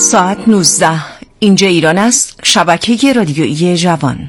ساعت 19 اینجا ایران است. شبکه رادیویی جوان.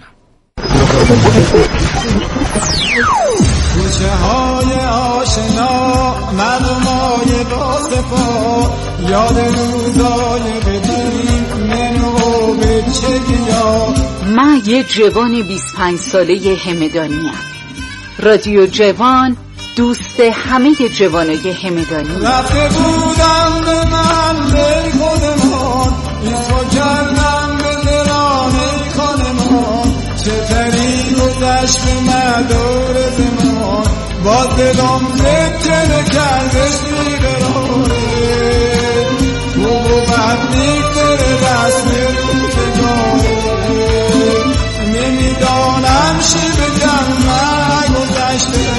کوچه های آشنا مردمای باصفا یاد روزای قدیم منو به چه بیا. من یه جوان 25 ساله همدانیم. رادیو جوان دوست همه جوانای همدانی. رفته بودم به محله خودمان ایسا کردم به درانه خانمان چطوری گذشت به مدار زمان باز دلم زبچه کردش بیقراره و بعد نیکتر دست رو تجاره نمیدانم چی بگم نگذشته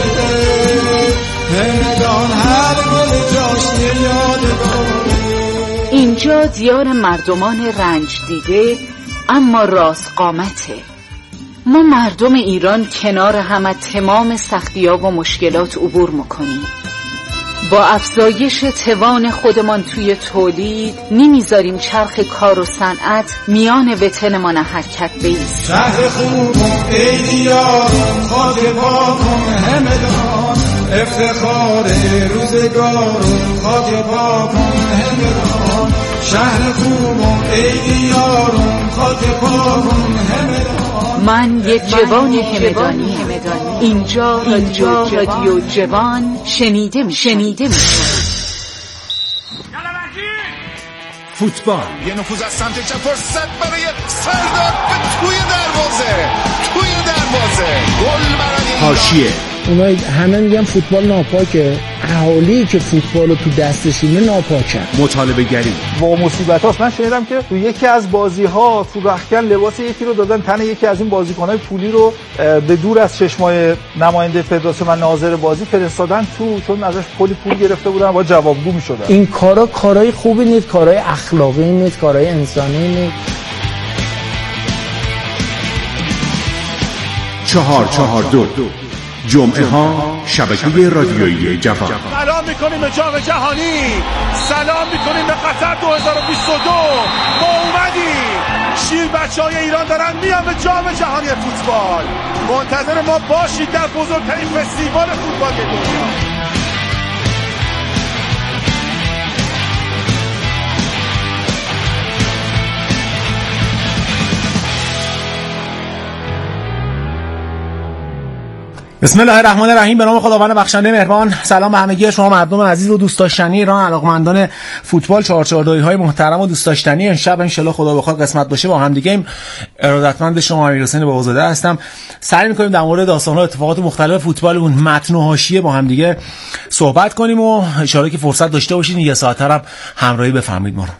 همدان هر گل جاشن یادگاره. اینجا دیار مردمان رنج دیده اما راست قامته. ما مردم ایران کنار هم از تمام سختی‌ها و مشکلات عبور میکنیم. با افزایش توان خودمان توی تولید نمیذاریم چرخ کار و صنعت میان وطنمان حرکت بیست. شهر خوبم ای دیارم خاک پاکم همدان افتخار روزگارم خاک پاکم همدان شهر خوبم ای دیارم خاک پاکم همدان. من یک جوان همدانی. اینجا رادیو جوان شنیده میشه. فوتبال یه نفوذ از سمت چپ فرصت برای سردار به توی دروازه گل برای حاشیه. اونایی همه میگن فوتبال ناپاکه، اهالی که فوتبالو تو دستشونه ناپاکه. مطالبه گری با مصیبت هاست. من شنیدم که تو یکی از بازی ها تو رختکن لباس یکی رو دادن تن یکی از این بازیکن‌های پولی رو به دور از چشمای نماینده فدراسیون و ناظر بازی فرستادن تو، چون ازش کلی پول گرفته بودن و جوابگو می‌شدن. این کارا کارهای خوبی نیست، کارهای اخلاقی نیست، کارهای انسانی نیست. 442 جمعه ها شبکه رادیویی جوان. سلام میکنیم به جام جهانی، سلام میکنیم به قطر 2022. ما اومدیم، شیر بچهای ایران دارن میان به جام جهانی فوتبال. منتظر ما باشید در بزرگترین فستیوال فوتبال دنیا. بسم الله الرحمن الرحیم. به نام خداوند بخشنده مهربان. سلام به همگی شما مردم عزیز و دوست داشتنی ایران، علاقمندان فوتبال، 442 های محترم و دوست داشتنی. امشب ان شاءالله خدا بخواد قسمت باشه با هم دیگه ایم. ارادتمند شما امیرحسین بابازاده هستم. سعی می‌کنیم در مورد داستان‌ها و اتفاقات مختلف فوتبالمون متن و حاشیه با هم دیگه صحبت کنیم و ان شاءالله که فرصت داشته باشید یه ساعت هم همراهی بفرمایید ما رو.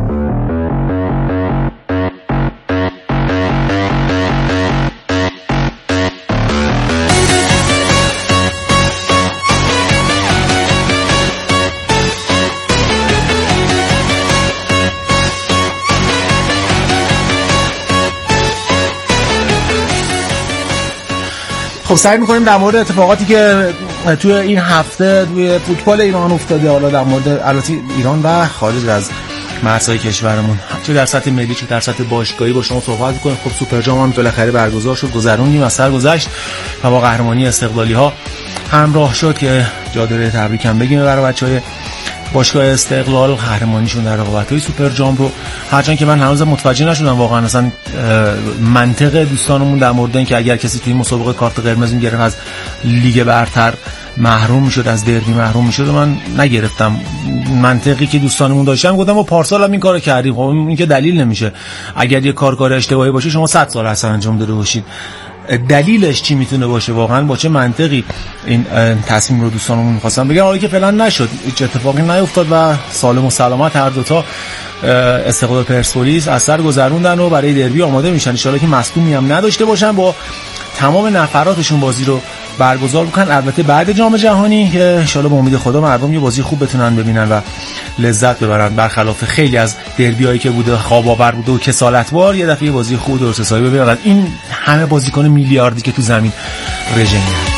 خب سعی می‌کنیم در مورد اتفاقاتی که توی این هفته توی فوتبال ایران افتاده، حالا در مورد البته ایران و خارج از مرزهای کشورمون، چه در سطح ملی چه در سطح باشگاهی با شما صحبت می‌کنیم. خب سوپر جام هم بالاخره برگزار شد، گذروندیم از سر گذشت و با قهرمانی استقلالی‌ها همراه شد که جادره تبریک هم بگیم برای بچه‌های باشگاه استقلال قهرمانیشون در رقابت‌های سوپر جام رو. هرچند که من هنوز متوجه نشدم واقعا اصلا منطق دوستانمون در مورد اینکه اگر کسی توی مسابقه کارت قرمز می‌گرفت از لیگ برتر محروم میشد، از دربی محروم میشد، من نگرفتم. منطقی که دوستانمون داشتن گفتم و پارسال هم این کارو کردیم. خب این که دلیل نمیشه. اگر یه کار اشتباهی باشه شما 100 سال اصلا انجام داده باشید. دلیلش چی میتونه باشه؟ واقعا با چه منطقی این تصمیم رو دوستانمون می‌خواستن بگن، حالا که فعلا نشد، هیچ اتفاقی نیفتاد و سالم و سلامت هر دو تا استقلال پرسپولیس از سر گذروندن و برای دربی آماده میشن. ان شاءالله که مصدومی هم نداشته باشن، با تمام نفراتشون بازی رو برگزار بکنن. البته بعد جام جهانی که ان شاءالله به امید خدا مردم یه بازی خوب بتونن ببینن و لذت ببرن، برخلاف خیلی از دربیایی که بوده خواب آور بوده و کسالت‌بار، یه دفعه بازی خوب درست حسابی ببینن. این همه بازیکن میلیاردی که تو زمین رژه میرن.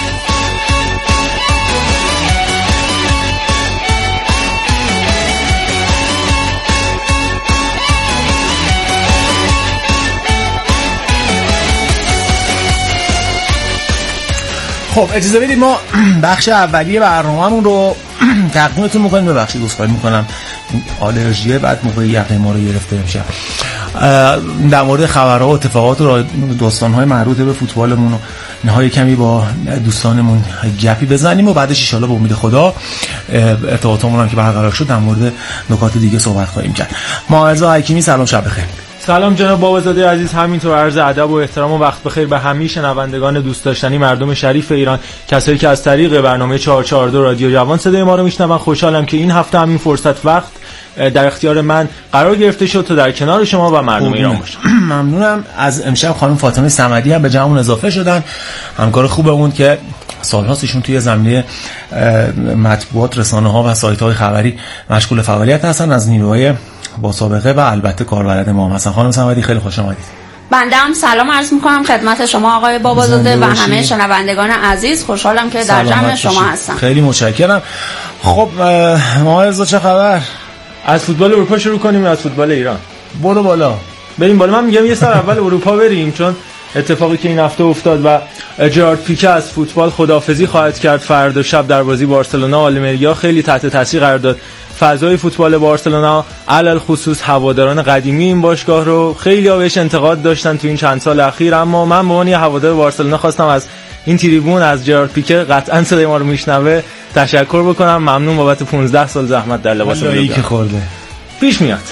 خب اجازه بدید ما بخش اولیه برنامه‌مون رو تقدیمتون می‌کنیم. ببخشید عذرخواهی می‌کنم آلرژیه بعد موقع یقه ما رو گرفته میشه. در مورد خبرها و اتفاقات و داستان‌های مربوط به فوتبالمون و نهایی کمی با دوستانمون گپی بزنیم و بعدش ان شاءالله به امید خدا ارتباطمون هم که برقرار شد در مورد نکات دیگه صحبت خواهیم کرد. معاذ حکیمی سلام شب بخیر. سلام جناب بابازاده عزیز، همینطور عرض ادب و احترام و وقت بخیر به همه شنوندگان دوست داشتنی مردم شریف ایران، کسایی که از طریق برنامه 442 رادیو جوان صدای ما رو میشنون. خوشحالم که این هفته همین فرصت وقت در اختیار من قرار گرفته شد تا در کنار شما و مردم ایران باشم. ممنونم. از امشب خانم فاطمه صمدی هم به جمعمون اضافه شدن، همکار خوبمون که سال‌هاست ایشون توی زمینه مطبوعات، رسانه‌ها و سایت‌های خبری مشغول فعالیت هستن، از نیروهای با سابقه و البته کاربلد ما هم هستن. خانم صمدی خیلی خوش آمدید. بنده هم سلام عرض می‌کنم خدمت شما آقای بابازاده و همه شنوندگان عزیز. خوشحالم که در جمع شما هستم. خیلی متشکرم. خب معاذ چه خبر؟ از فوتبال اروپا شروع کنیم یا از فوتبال ایران؟ برو بالا. بریم بالا. من میگم یه سر اول اروپا بریم، چون اتفاقی که این هفته افتاد و جرارد پیکه از فوتبال خداحافظی خواهد کرد فردا شب در بازی بارسلونا آلمریا خیلی تحت تاثیر قرار داد. فضای فوتبال بارسلونا علل خصوص هواداران قدیمی این باشگاه رو خیلی بهش انتقاد داشتن تو این چند سال اخیر، اما من به عنوان یه هوادار بارسلونا خواستم از این تریبون از جرارد پیکه قطعا صدای ما رو میشنوه تشکر بکنم. ممنون بابت 15 سال زحمت در لباس بلایی که خورده پیش میاد.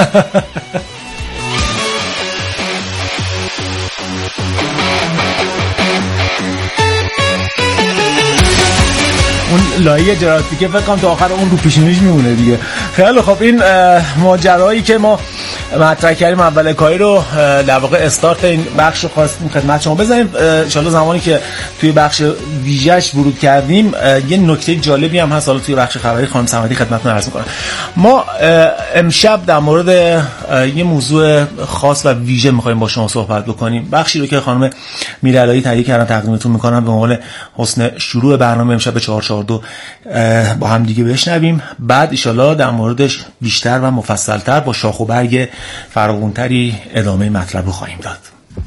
اون لایه جرارد پیکه فکر کنم تا آخر اون رو پیشونیش میمونه دیگه. خیلی خب این ماجرایی که ما مطرح کردیم اول کاری رو در واقع استارت این بخش رو خواستیم خدمت شما بزنیم. ان شاءالله زمانی که توی بخش ویژه‌اش ورود کردیم یه نکته جالبی هم هست حالا توی بخش خبری خانم صمدی خدمتتون عرض می‌کنم. ما امشب در مورد یه موضوع خاص و ویژه می‌خوایم با شما صحبت بکنیم. بخشی رو که خانم میرعلایی تهیه کردن تقدیمتون می‌کنم به عنوان حسن شروع برنامه امشب به 442 با هم دیگه بشنویم. بعد ان شاءالله در موردش بیشتر و مفصل‌تر با شاخ و برگ فراوان‌تری ادامه مطلب رو خواهیم داد.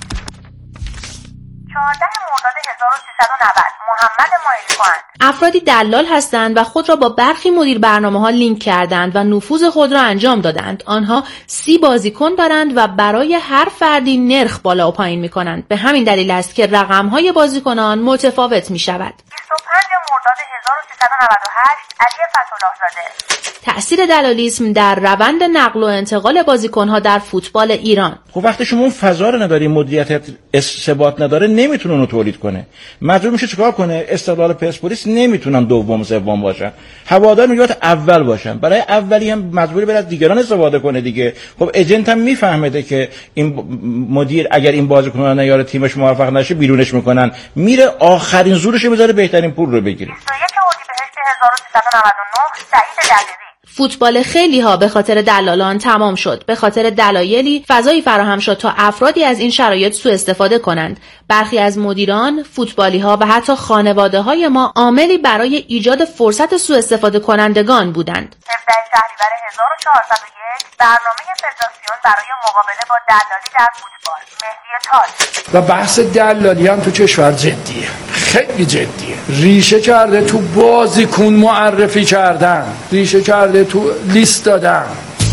14 مرداد 1390 محمد مایلخان. افرادی دلال هستند و خود را با برخی مدیر برنامه‌ها لینک کردند و نفوذ خود را انجام دادند. آنها 30 بازیکن دارند و برای هر فردی نرخ بالا و پایین می‌کنند. به همین دلیل است که رقم‌های بازیکنان متفاوت می‌شود. 25 مرداد 1398 علی فتح‌الله زاده. تأثیر دلالیسم در روند نقل و انتقال بازیکن‌ها در فوتبال ایران. خب وقتی شما اون فضا رو نداری، مدیریت ثبات نداره، نمیتونه اونو تولید کنه. مجبور میشه چیکار کنه؟ استقلال پرسپولیس نمیتونن دوم سوم باشن. هوادار میگه باید اول باشن. برای اولی هم مجبوری بره از دیگران استفاده کنه دیگه. خب ایجنت هم میفهمه که این مدیر اگر این بازیکن رو نیاره تیمش موفق نشه بیرونش میکنن. میره آخرین زورش بذاره بهترین پول رو بگیره. 21 اردیبهشت 1399 سعید دلیری. فوتبال خیلی ها به خاطر دلالان تمام شد. به خاطر دلایلی فضایی فراهم شد تا افرادی از این شرایط سوء استفاده کنند. برخی از مدیران، فوتبالی ها و حتی خانواده های ما عاملی برای ایجاد فرصت سوء استفاده کنندگان بودند. 17 شهریور 1401 برنامه فدراسیون برای مقابله با دلالی در فوتبال. مهدی تاج. و بحث دلالی هم تو کشور جدیه، خیلی جدیه. ریشه کرده تو بازیکن معرفی کردن، ریشه کرده تو لیست دادن.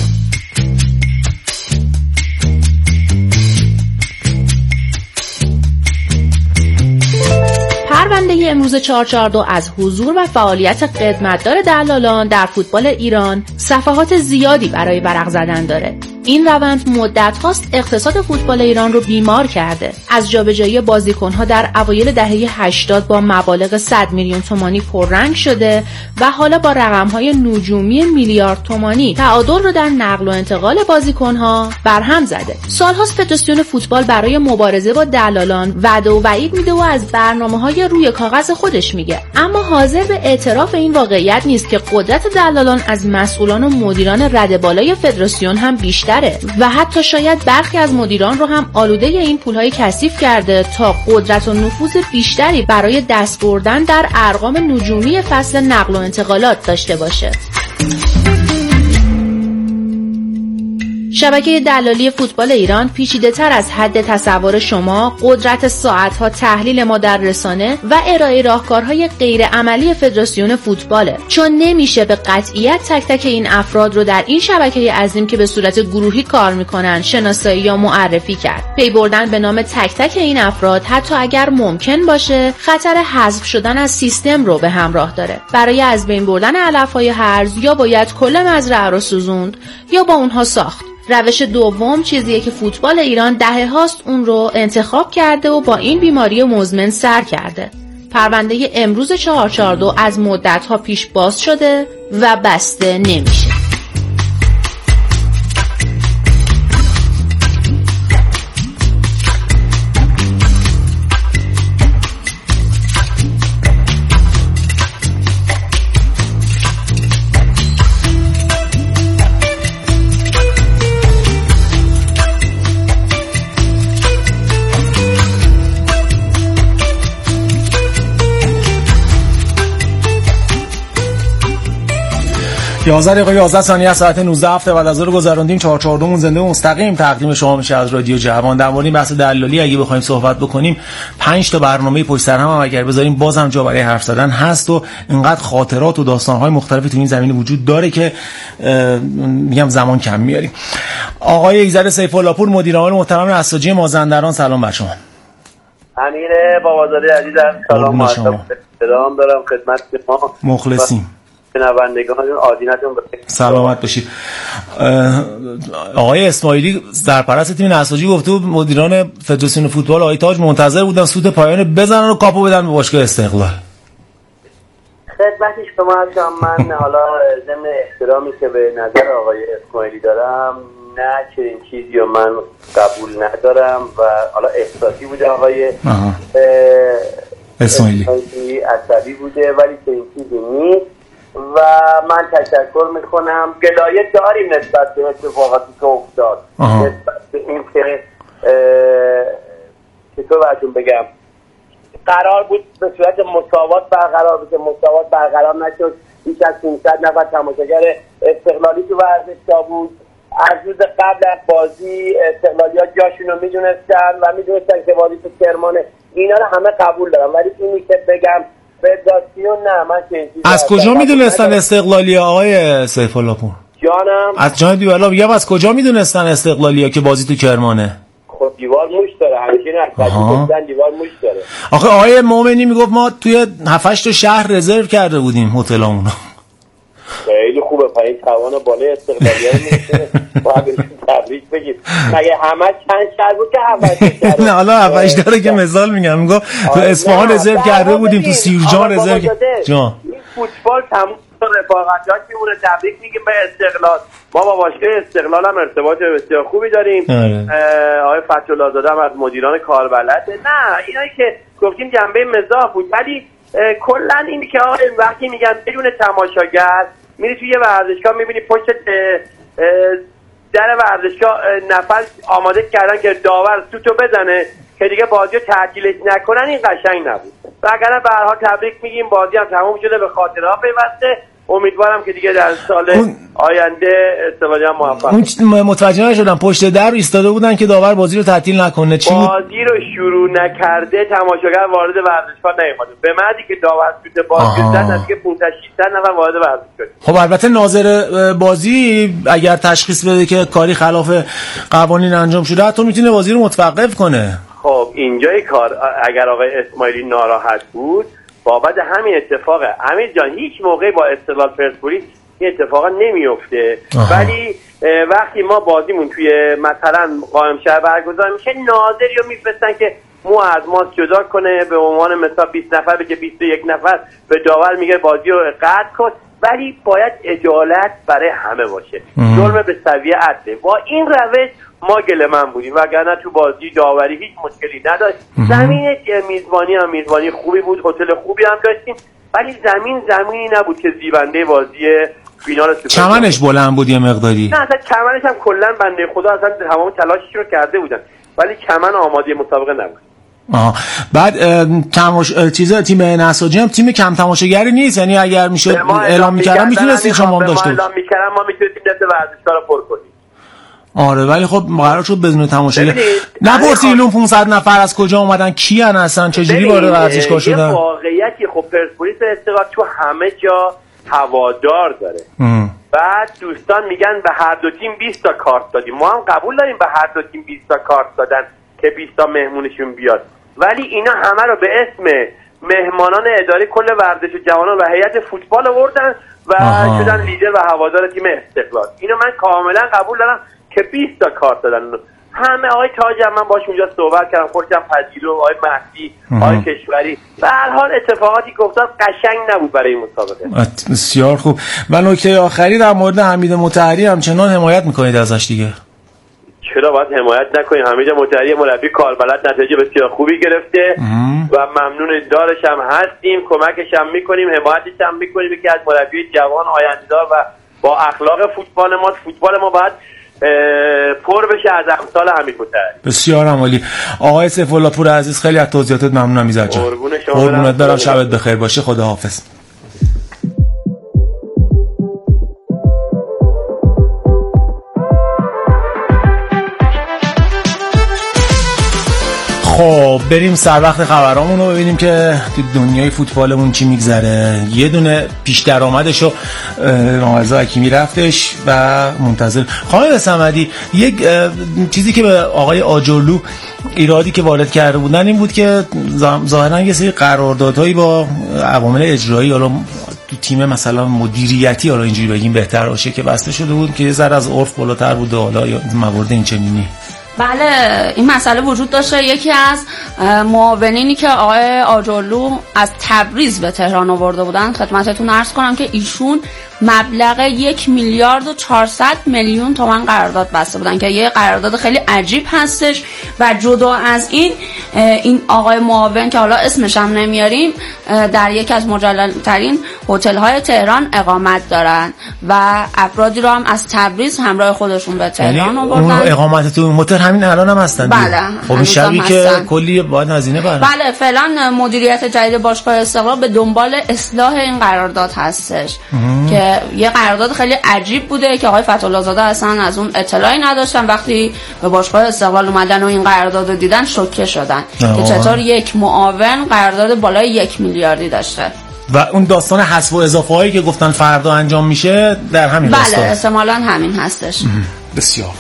پرونده امروز 442 از حضور و فعالیت خدمتدار دلالان در فوتبال ایران صفحات زیادی برای ورق زدن داره. این روند مدت هاست اقتصاد فوتبال ایران رو بیمار کرده. از جابجایی بازیکن‌ها در اوایل دهه 80 با مبالغ 100 میلیون تومانی پررنگ شده و حالا با رقم‌های نجومی میلیارد تومانی تعادل رو در نقل و انتقال بازیکن‌ها برهم زده. سال‌هاست فدراسیون فوتبال برای مبارزه با دلالان وعده و وعید میده و از برنامه‌های روی کاغذ خودش میگه، اما حاضر به اعتراف این واقعیت نیست که قدرت دلالان از مسئولان و مدیران رده بالای فدراسیون هم بیشتر و حتی شاید برخی از مدیران رو هم آلوده این پولهای کثیف کرده تا قدرت و نفوذ بیشتری برای دست بردن در ارقام نجومی فصل نقل و انتقالات داشته باشه. شبکه دلالی فوتبال ایران پیچیده تر از حد تصور شما، قدرت ساعتها تحلیل ما در رسانه و ارائه راهکارهای غیر عملی فدراسیون فوتباله، چون نمیشه به قطعیت تک تک این افراد رو در این شبکه عظیم که به صورت گروهی کار میکنن شناسایی یا معرفی کرد. پی بردن به نام تک تک این افراد حتی اگر ممکن باشه خطر حذف شدن از سیستم رو به همراه داره. برای از بین بردن علفهای هرز یا باید کل مزرعه رو سوزوند یا با اونها ساخت. روش دوم چیزیه که فوتبال ایران دهه هاست اون رو انتخاب کرده و با این بیماری مزمن سر کرده. پرونده امروز 442 از مدت‌ها پیش باز شده و بسته نمیشه. 11:11 ساعت 19 هفته بعد از ظهر گذراندیم. 442 زنده و مستقیم تقدیم شما میشه از رادیو جوان. در مورد بحث دلالی اگه بخوایم صحبت بکنیم 5 تا برنامه پشت سر هم اگر بذاریم بازم جا برای حرف زدن هست و اینقدر خاطرات و داستان‌های مختلفی تو این زمینه وجود داره که میگم زمان کم میاریم. آقای ایزد سیف‌الله پور مدیر عامل محترم نساجی مازندران، سلام بر شما. امیر بابازاده عزیزم، سلام سلام دارم خدمت شما. مخلصیم. شنوندگان عادینتون بخیر. سلامت باشید. آقای اسماعیلی سرپرست تیم نساجی گفته بود مدیران فدراسیون فوتبال آقای تاج منتظر بودن سوت پایان بزنن و کاپو بدن به باشگاه استقلال. خدمت شما هستم. من حالا ضمن احترامی که به نظر آقای اسماعیلی دارم نه چنین چیزی رو من قبول ندارم و حالا احساسی بوده آقای اسماعیلی عصبی بوده ولی چنین چیزی نیست و من تشکر میکنم. گلایه داریم نسبت به اتفاقاتی که افتاد، نسبت به این که چطور براتون بگم قرار بود به صورت مساوات برقرار بشه، مساوات برقرار نشد. بیش از 500 نفر تماشاگر استقلالی تو ورزشگاه بود. از روز قبل از بازی استقلالی‌ها جاشون رو میدونستن و میدونستن که بازی تو کرمانه. اینا رو همه قبول دارم ولی اینی که بگم فدراسیون نه، من چه از کجا میدونستن استقلالی‌ها آقای سیف‌الله پور؟ جانم از جان دیوالا میگم از کجا میدونستن استقلالی‌ها که بازی تو کرمانه؟ خب دیوار موش داره، همیشه نه دیوار موش داره. آخه آقای مومنی میگفت ما توی 7-8 تا شهر رزرو کرده بودیم هتلامونو. خیلی خوبه، پایین توان بالای استقلالی‌ها رو میشه باید تبریک بگید. مگه همه چند شهر بود که 7 شهر؟ نه حالا 7 داره که مثال میگم، میگم تو اصفهان رزرو کرده بودیم، تو سیرجان رزرو جان. این فوتبال تموم رفاقت‌ها میمونه. تبریک میگیم به استقلال. ما با باشگاه استقلال هم ارتباط بسیار خوبی داریم. آقای فتح‌الله زاده هم از مدیران کاربلده. نه اینایی که گفتیم جنبه مزاح بود ولی کلا این که آقا وقتی میگن بدون تماشاگر میری توی یه ورزشگاه میبینی پشت در ورزشگاه نفر آماده کردن که داور سوتو بزنه که دیگه بازی رو تعطیلش نکنن، این قشنگ نبود. وگرنه به هر حال تبریک میگیم، بازی هم تموم شده، به خاطرها پیوسته. امیدوارم که دیگه در سال آینده استفاده هم موفق. متوجه نشدم پشت در ایستاده بودن که داور بازی رو تعطیل نکنه. چی بازی رو شروع نکرده تماشاگر وارد ورزشگاه نیومده، به معنی که داور سوت بازی زد از که 500 نفر وارد ورزشگاه. خب البته ناظر بازی اگر تشخیص بده که کاری خلاف قوانین انجام شده حتی میتونه بازی رو متوقف کنه. خب اینجای کار اگر آقای اسماعیلی ناراحت بود بابت همین اتفاقه. امیر جان هیچ موقع با استقلال پرسپولیس این اتفاقا نمیفته ولی وقتی ما بازیمون توی مثلا قائم شهر برگزار میشه ناظری رو میفرستن که مو از ما جدا کنه، به عنوان مثلا 20 نفر بگه 21 نفر به داور میگه بازی رو قطع کن، ولی باید عدالت برای همه باشه. ظلم به سویه عدله. با این روش ما گله‌من بودیم وگرنه تو بازی داوری هیچ مشکلی نداشت. زمین میزبانی خوبی بود، هتل خوبی هم داشتیم ولی زمینی نبود که زیبنده بازی فینال سوپر. چمنش بلند بود یه مقداری. نه اصلا چمنش هم کلا بنده خدا اصلا تمام تلاشش رو کرده بودن ولی چمن آماده مسابقه نبود. بعد تیم نساجی هم تیم کم تماشاگری نیست، یعنی اگر میشد اعلام می‌کردن میتونستید شما هم داشته باشید. اعلام می‌کردن ما میتونستیم دست ورزشکارا پر کنیم. آره ولی خب قرار شد بدون تماشاگر. نپرسید اون 500 نفر از کجا اومدن، کیان هستن، چه جوری وارد ورزشگاه شدن؟ یه واقعیتی خب پرسپولیس استقلال تو همه جا هوادار داره. بعد دوستان میگن به هر دو تیم 20 تا کارت دادیم. ما هم قبول داریم به هر دو تیم 20 تا کارت دادن که 20 تا مهمونشون بیاد، ولی اینا همه رو به اسم مهمانان اداره کل ورزش جوانان و هیئت فوتبال آوردن و شدن لیدر و هوادار تیم استقلال. اینو من کاملا قبول دارم که 20 تا کارت دادن. همه آقای تاج من باش اونجا صحبت کردم، خودم پذیرو، آقای مهدی، آقای کشوری، به هر حال اتفاقاتی که افتاد قشنگ نبود برای این مسابقه. بسیار خوب. و نکته آخری در مورد حمید مطهری همچنان حمایت میکنید ازش دیگه؟ چرا باید حمایت نکنیم؟ حمید مطهری مربی کاربلد نتیجه بسیار خوبی گرفته و ممنون دارش هم هستیم، کمکش هم میکنیم، حمایتش هم میکنیم که از مربی جوان آینده‌دار و با اخلاق فوتبال ما باید پر بشه از امثال حمید مطهری. بسیار عالی. آقای سیف الله پور عزیز خیلی از توضیحاتت ممنونم. ایزد جان قربونت برم، شبت بخیر باشه، خداحافظ. خب بریم سر وقت خبرامون رو ببینیم که تو دنیای فوتبالمون چی میگذره. یه دونه پیش درآمدشو نوازا حکیمی رفتش و منتظر. خانم صمدی، یک چیزی که به آقای آجرلو ایرادی که وارد کرده بودن این بود که ظاهرا یه سری قراردادهایی با عوامل اجرایی، حالا تو تیم مثلا مدیریتی، حالا اینجوری بگیم بهتر باشه، که بسته شده بود که یه ذره از عرف بالاتر بود. حالا موارد این چنینی بله این مسئله وجود داشته. یکی از معاونینی که آقای آجرلو از تبریز به تهران آورده بودن، خدمتتون عرض کنم که ایشون مبلغ 1,400,000,000 تومان قرارداد بسته بودن که یه قرارداد خیلی عجیب هستش. و جدا از این آقای معاون که حالا اسمش هم نمیاریم، در یکی از مجلل‌ترین هتل‌های تهران اقامت دارن و افرادی رو هم از تبریز همراه خودشون به تهران آوردن. اون اقامت تو هتل همین الان هم هستن؟ بله. خب شبیه که کلی باید هزینه بره. بله فعلا مدیریت جدید باشگاه استقلال به دنبال اصلاح این قرارداد هستش که یه قرارداد خیلی عجیب بوده که آقای فتح‌الله زاده اصلا از اون اطلاعی نداشتن. وقتی به باشگاه استقلال اومدن و این قرارداد رو دیدن شوکه شدن که چطور یک معاون قرارداد بالای 1 میلیاردی داشته. و اون داستان حذف و اضافه هایی که گفتن فردا انجام میشه در همین داستان. بله احتمالاً همین هستش. بسیار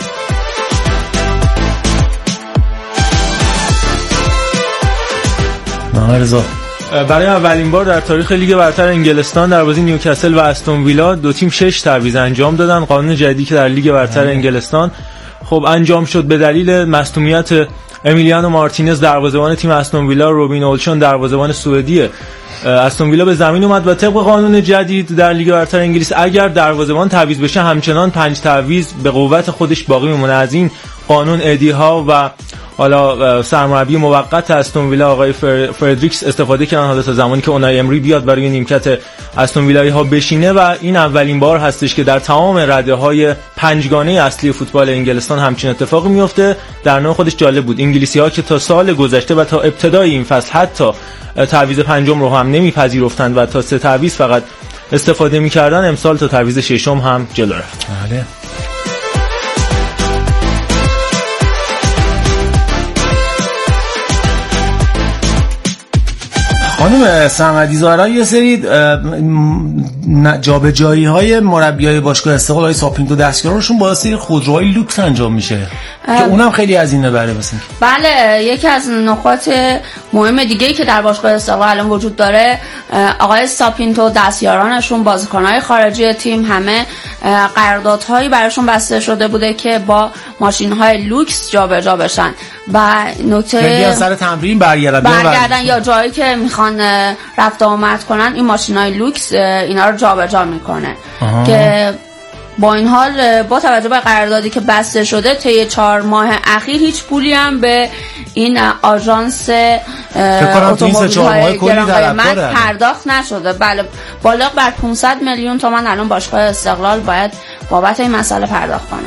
رضا. برای اولین بار در تاریخ لیگ برتر انگلستان در بازی نیوکاسل و استون ویلا دو تیم 6 تعویض انجام دادن. قانون جدیدی که در لیگ برتر انگلستان خب انجام شد به دلیل مصدومیت امیلیانو مارتینز دروازه‌بان تیم استون ویلا، روبین اولشون دروازه‌بان سوئدی استون ویلا به زمین اومد و طبق قانون جدید در لیگ برتر انگلیس اگر دروازه‌بان تعویض بشه همچنان 5 تعویض به قوت خودش باقی میمونه. از این قانون ادی ها و حالا سرمربی موقت استون ویلا آقای فردریکس استفاده کردن حالا تا زمانی که اونای امری بیاد برای نیمکت استون ویلایی ها بشینه و این اولین بار هستش که در تمام رده‌های پنجگانه اصلی فوتبال انگلستان همچین اتفاقی میفته. در نوع خودش جالب بود. انگلیسی‌ها که تا سال گذشته و تا ابتدای این فصل حتی تعویض پنجم رو هم نمیپذیرفتند و تا 3 تعویض فقط استفاده می‌کردن، امسال تا تعویض ششم هم جلو رفت. بله. خانم صمدی زارا یه سری جابجایی های مربیای باشگاه استقلال های ساپینتو دستیارانشون با سری خودروهای لوکس انجام میشه که اونم خیلی هزینه بره مثلا. بله یکی از نکات مهم دیگه‌ای که در باشگاه استقلال الان وجود داره، آقای ساپینتو دستیارانشون بازیکن‌های خارجی تیم همه قراردادهایی براشون بسته شده بوده که با ماشین‌های لوکس جابجا بشن و نکته سر تمرین برگردن یا جایی که میخوان رفت آمد کنن این ماشین‌های لوکس اینا رو جابجا میکنه که با این حال با توجه به قراردادی که بسته شده طی 4 ماه اخیر هیچ پولی هم به این آژانس اتومبیل‌های گرانقیمت پرداخت نشده. بله بالغ بر 500 میلیون تومان الان باشگاه استقلال باید بابت این مسئله پرداخت کنه.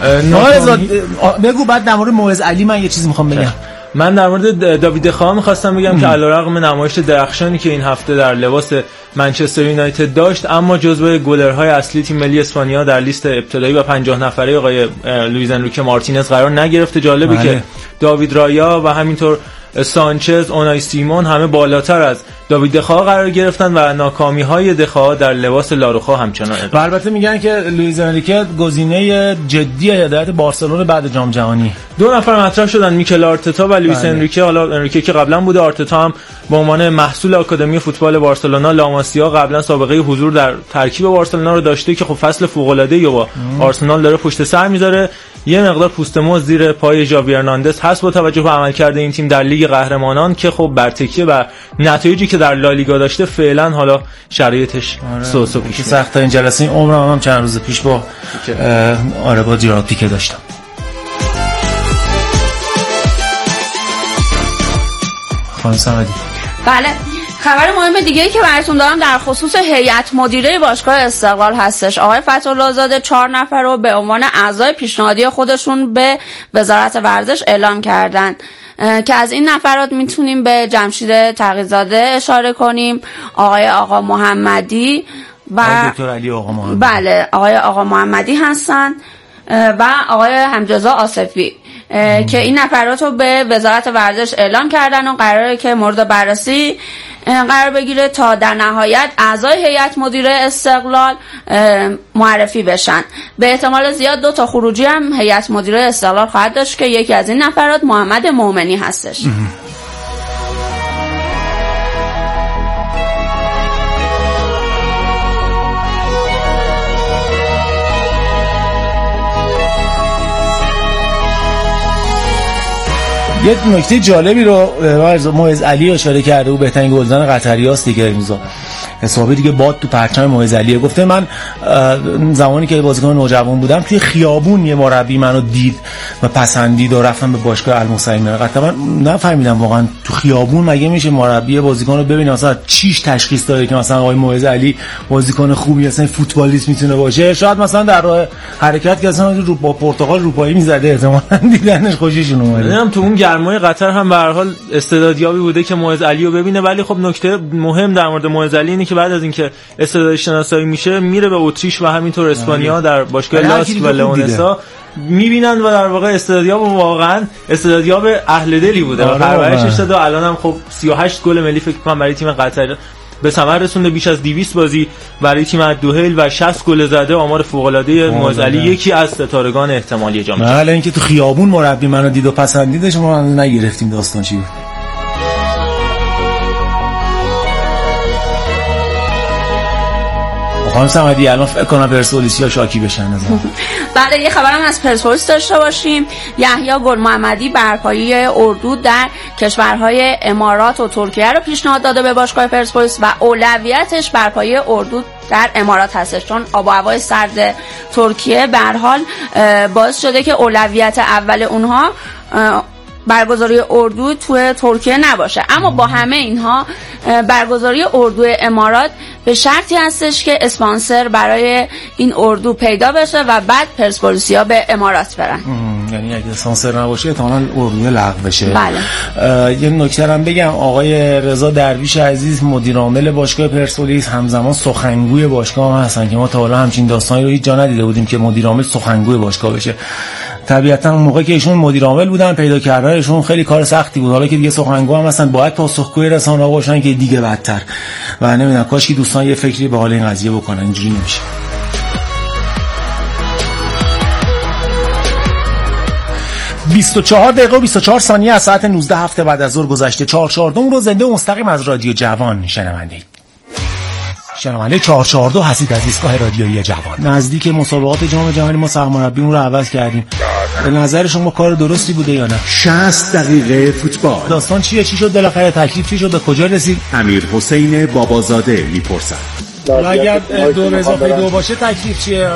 بگو بعد در مورد موعظ علی من یه چیزی میخوام بگم. من در مورد داوید دخیا می‌خواستم بگم که علیرغم نمایش درخشانی که این هفته در لباس منچستر یونایتد داشت، اما جزو گلرهای اصلی تیم ملی اسپانیا در لیست ابتدایی و 50 نفره آقای لوئیز انریکه مارتینز قرار نگرفته. جالبه که داوید رایا و همینطور سانچز، اونای سیمون همه بالاتر از داوید دخیا قرار گرفتن و ناکامی‌های دخیا در لباس لاروخا همچنان. و البته میگن که لوئیز انریکه گزینه جدی هدایت بارسلون بعد جام جهانی. دو نفر مطرح شدن، میکل آرتتا و لوئیس انریکه. حالا انریکه که قبلا بوده، آرتتا هم به عنوان محصول آکادمی فوتبال بارسلونا لاماسیا قبلا سابقه حضور در ترکیب بارسلونا رو داشته که خب فصل فوق‌العاده‌ای با آرسنال داره پشت سر میذاره. یه مقدار پوست موز زیر پای ژاوی هرناندز هست با توجه به عملکرد این تیم در لیگ قهرمانان که خب بر تکیه و نتایجی که در لالیگا داشته فعلا حالا شرایطش سوسو پیش میاد. سخت این جلسه این عمرم هم چند روز پیش با با جیرارد پیکه داشتم. خانم صمدی. بله، خبر مهم دیگه که براتون دارم در خصوص هیئت مدیره باشگاه استقلال هستش. آقای فتح‌الله زاده 4 نفر رو به عنوان اعضای پیشنهادی خودشون به وزارت ورزش اعلام کردن که از این نفرات میتونیم به جمشید تقی‌زاده اشاره کنیم، آقا محمدی و دکتر علی آقا محمدی. بله، آقا محمدی هستن و آقای حمدرضا آصفی که این نفرات رو به وزارت ورزش اعلام کردن و قراره که مورد بررسی قرار بگیره تا در نهایت اعضای هیئت مدیره استقلال معرفی بشن. به احتمال زیاد 2 تا خروجی هم هیئت مدیره استقلال خواهد داشت که یکی از این نفرات محمد مومنی هستش. یه نکته جالبی رو موعظ علی اشاره کرده و بهترین گلزن قطری هست دیگه امروزا حسابی دیگه باد تو پرچم موعظ علی. گفته من زمانی که بازیکن نوجوان بودم توی خیابون یه مربی منو دید و پسندید و رفتم به باشگاه المصعین. حتی من نفهمیدم واقعا تو خیابون مگه میشه مربی بازیکن رو ببینه مثلا چیش تشخیص داده که مثلا آقای موعظ علی بازیکن خوبی مثلا فوتبالیست میتونه باشه. شاید مثلا در راه حرکت که اصلا رو با پرتغال روپایی میزده احتمالاً دیدنش خوششون اومده. نمیدونم تو اون گرمای قطر هم به هر حال استعدادیابی بوده که موعظ علی رو ببینه. ولی خب نکته مهم در مورد موعظ علی اینه که بعد از اینکه استعدادش شناسایی میشه میره به اتریش و همینطور اسپانیا در باشگاه لاسک و لئونسا میبینن و در واقع استعدادیاب واقعا استعدادیاب اهل دلی بوده و پرورشش داده. الان هم خب 38 گل ملی فکر کنم برای تیم قطر به ثمر رسونده، بیش از 200 بازی برای تیم الدوحیل و 60 گل زده. آمار فوق‌العاده موعظ علی، یکی از ستارگان احتمالی جام جهانی. بله، اینکه تو خیابون مربی منو دید و پسندیدش ما نگرفتیم داستان چی بود. خانم صمدی الان فکر کنم پرسپولیسیا شاکی بشن از بله، یه خبرم از پرسپولیس داشته باشیم. یحیی گل محمدی برپایه اردو در کشورهای امارات و ترکیه رو پیشنهاد داده به باشگاه پرسپولیس و اولویتش برپایه اردو در امارات هستش، چون آب و هوای سرد ترکیه به هر حال باعث شده که اولویت اول اونها برگزاری اردو تو ترکیه نباشه. اما با همه اینها برگزاری اردو امارات به شرطی هستش که اسپانسر برای این اردو پیدا بشه و بعد پرسپولیسیا به امارات برن. یعنی اگه اسپانسر نباشه احتمالاً اردو لغو بشه. بله. یه نکته هم بگم، آقای رضا درویش عزیز مدیر عامل باشگاه پرسپولیس همزمان سخنگوی باشگاه هم هستن که ما تا حالا همچین داستانی رو هیچ جا ندیده بودیم که مدیر عامل سخنگوی باشگاه بشه. طبیعتا اون موقع که ایشون مدیر عامل بودن پیدا کردنشون خیلی کار سختی بود. حالا که دیگه سخنگو هم هستن باید پاسخگوی رسانه‌ها باشن که دیگه بدتر. و نمیدونم کاش که دوستان یه فکری به حال این قضیه بکنن، اینجوری نمیشه. (24 دقیقه و 24 ثانیه از ساعت 19 هفته بعد از ظهر گذشته) 442 رو زنده و مستقیم از رادیو جوان شنونده 442 هستید از ایستگاه رادیویی جوان. نزدیک مسابقات جام جهانی ما سرمربیمون رو عوض کردیم. به نظر شما کار درستی بوده یا نه؟ 60 دقیقه فوتبال. داستان چیه؟ چی شد بالاخره؟ تکلیف چی شد؟ به کجا رسید؟ امیر حسین بابازاده میپرسد. اگر 2 به اضافه 2 باشه تکلیف چیه؟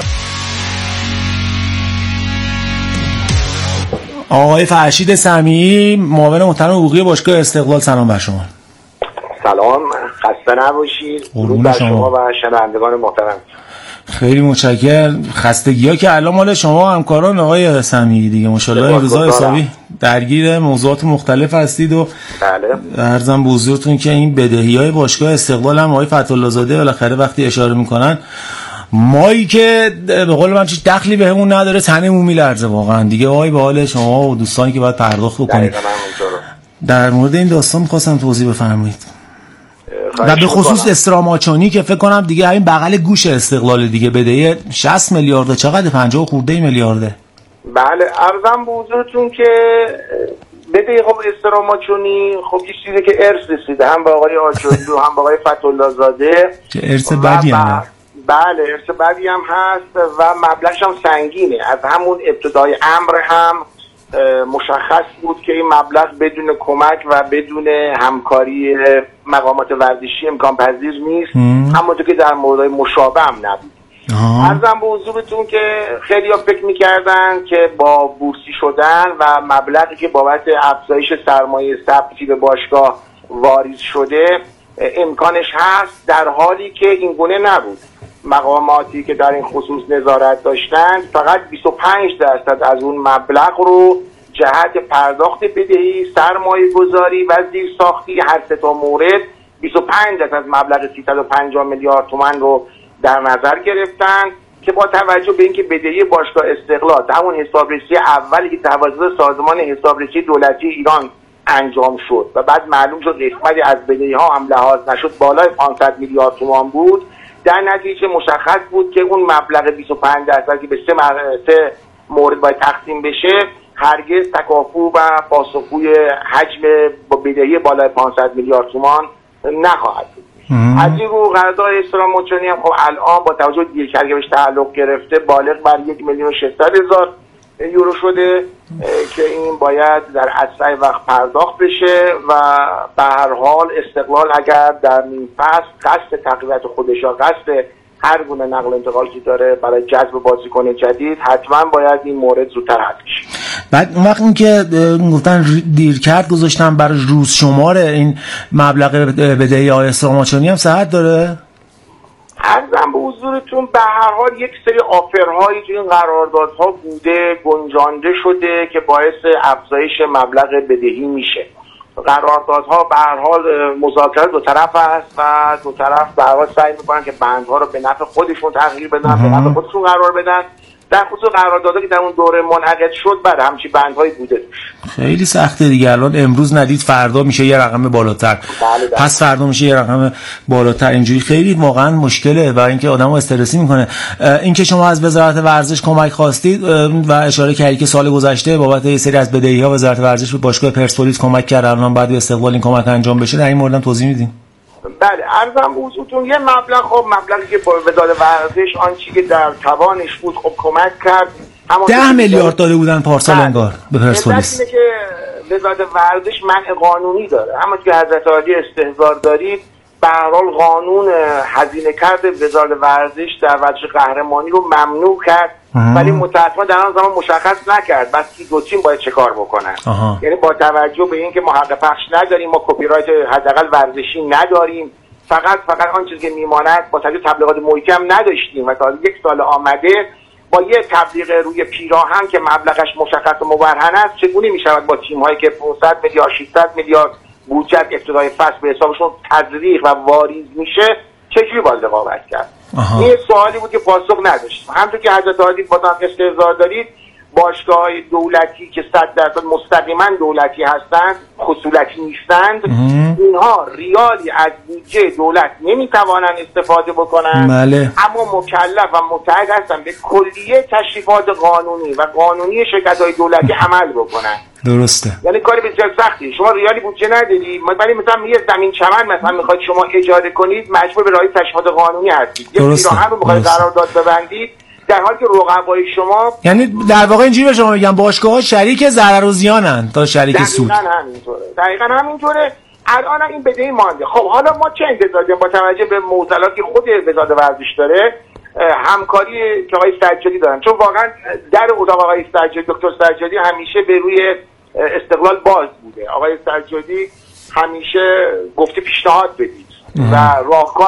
آقای فرشید سمیعی معاون محترم حقوقی باشگاه استقلال، سلام بر شما. سلام، خسته نباشید. درود بر شما و شنوندگان محترم. خیلی متشکرم. خستگی‌ها که الان مال شما همکاران آقای سمیعی دیگه ماشاءالله این روزا حسابی درگیر موضوعات مختلف هستید و بله عرضم به حضورتون که این بدهی‌های باشگاه استقلال هم آقای فتح‌الله زاده بالاخره وقتی اشاره میکنن مایی که به قول من هیچ دخلی بهمون نداره تنمون میلرزه واقعا دیگه. وای به حال شما و دوستانی که باید پرداخت بکنید. در مورد این داستان می‌خواستم توضیح بفرمایید و به خصوص استراماچونی که فکر کنم دیگه همین بغل گوش استقلال دیگه بدهی 60 میلیارد چقدر 50 خورده میلیارده. بله عرضم به حضورتون که بدهی خب استراماچونی خب یه چیزی که ارث رسیده هم به آقای آجرلو هم به آقای فتح‌الله زاده که ارث بدی هم بله ارث بدی هم هست و مبلغش هم سنگینه. از همون ابتدای امر هم مشخص بود که این مبلغ بدون کمک و بدون همکاری مقامات ورزشی امکان پذیر نیست، همونطور که در موردهای مشابه هم نبود. عرضم به حضورتون که خیلی ها فکر میکردن که با بورسی شدن و مبلغی که بابت افزایش سرمایه ثبتی به باشگاه واریز شده امکانش هست، در حالی که این گونه نبود. مقاماتی که در این خصوص نظارت داشتند فقط 25% از اون مبلغ رو جهت پرداخت بدهی، سرمایه گذاری و زیرساختی هر سه تا مورد 25% از مبلغ 350 میلیارد تومان رو در نظر گرفتن که با توجه به اینکه بدهی باشگاه استقلال همون حسابرسی اولی که توسط سازمان حسابرسی دولتی ایران انجام شد و بعد معلوم شد قسمتی از بدهی ها هم لحاظ نشد بالای 500 میلیارد تومان بود، در نتیجه مشخص بود که اون مبلغ 25% که به سه مورد باید تقسیم بشه هرگز تکافؤ و پاسخگوی حجم بدهی بالای 500 میلیارد تومان نخواهد بود. از این رو قرارداد استراماچونی هم خب الان با توجه به دیرکرد که بهش تعلق گرفته بالغ بر 1,600,000 یورو شده که این باید در اسرع وقت پرداخت بشه و به هر حال استقلال اگر در نیم فصل قصد تقویت خودش یا قصد هر گونه نقل و انتقالی داره برای جذب بازیکن جدید حتما باید این مورد زودتر حل بشه. بعد اون وقت این که گفتن دیرکرد گذاشتن برای روز شمار این مبلغ بدهی آقای استراماچونی هم صحت داره؟ عرضم به حضورتون به هر حال یک سری آفرهایی تو این قراردادها بوده گنجانده شده که باعث افزایش مبلغ بدهی میشه. قراردادها به هر حال مذاکره دو طرف است و دو طرف به هر حال سعی میکنن که بندها رو به نفع خودشون تغییر بدن، به نفع خودشون قرار بدن. در خصوص قراردادها که در اون دوره منعقد شد بعد همچین بندهایی بوده. خیلی سخته دیگه. الان امروز ندید فردا میشه یه رقم بالاتر، پس فردا میشه یه رقم بالاتر، اینجوری خیلی واقعا مشکله و اینکه آدمو استرسی میکنه. اینکه شما از وزارت ورزش کمک خواستید و اشاره کردید که سال گذشته بابت یه سری از بدهی‌ها وزارت ورزش به باشگاه پرسپولیس کمک کرد، الان بعد استقلال این کمک انجام بشه، در این مورد هم توضیح میدین؟ بله عرضم به حضورتون یه مبلغ خب مبلغی که با وزارت ورزش آنچه که در توانش بود خب کمک کرد. 10 میلیارد داده بودن پارسال انگار به پرسپولیس. اینه که وزارت ورزش منع قانونی داره، اما که حضرت عالی استحضار دارید به هر حال قانون هزینه کرد وزارت ورزش در ورزش قهرمانی رو ممنوع کرد ولی متأسفانه در آن زمان مشخص نکرد بس که دو تیم باید چه کار بکنن. یعنی با توجه به اینکه ما حق پخش نداریم، ما کپی رایت حداقل ورزشی نداریم، فقط آن چیزی که میماند با توجه تبلیغات محکم نداشتیم و تا یک سال آمده با یه تبلیغ روی پیراهن که مبلغش مشخص و مبرهن است چگونه میشود با تیم‌هایی که 500 میلیارد 600 میلیارد بودجه ابتدای فصل به حسابشون تزریق و واریز میشه چجوری باید رقابت کرد؟ این سوالی بود که پاسخ نداشت. همونطور که حضرت عالی بازم استحضار دارید باشگاه‌های دولتی که 100% مستقیما دولتی هستند، خصولتی نیستند، اینها ریالی از بودجه دولت نمیتوانند استفاده بکنند. بله. اما مکلف و متعهد هستند به کلیه تشریفات قانونی و قانونی شرکت‌های دولتی عمل بکنند. درسته. یعنی کاری بسیار سختی. شما ریالی بودجه نداری، ولی مثلا یه زمین چمن مثلا میخواید شما اجاره کنید، مجبور به رعایت تشریفات قانونی هستید. یه پیراهن رو میخواید قرارداد ببندید در حالی که رقبای شما، یعنی در واقع اینجوری به شما میگم باشگاه‌ها شریک ضرر و زیانن تا شریک سود. دقیقاً همینطوره. الان این بدهی مانده. خب حالا ما چه انتظاری داریم با توجه به معضلاتی که خود وزارت ورزش داره، همکاری که آقای سجادی دارن، چون واقعا در اتاق آقای سجادی، دکتر سجادی همیشه به روی استقلال باز بوده. آقای سجادی همیشه گفته پیشنهاد بدید و راهکار